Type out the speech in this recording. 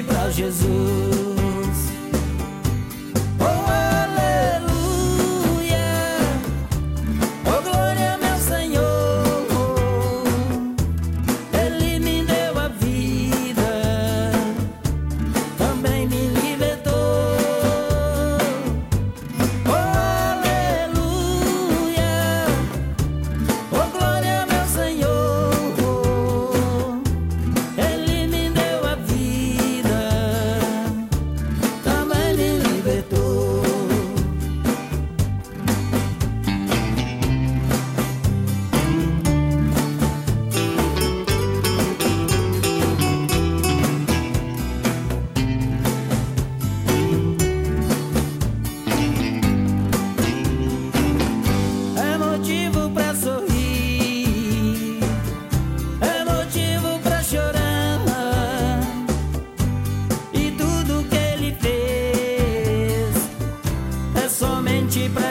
pra Jesus. Oh, aleluia, oh, glória, meu Senhor. Ele me deu a vida, também me libertou. Oh, aleluia, oh, glória, meu Senhor. Ele me deu a vida, também me libertou. É motivo pra sorrir, é motivo pra chorar, e tudo que ele fez é somente pra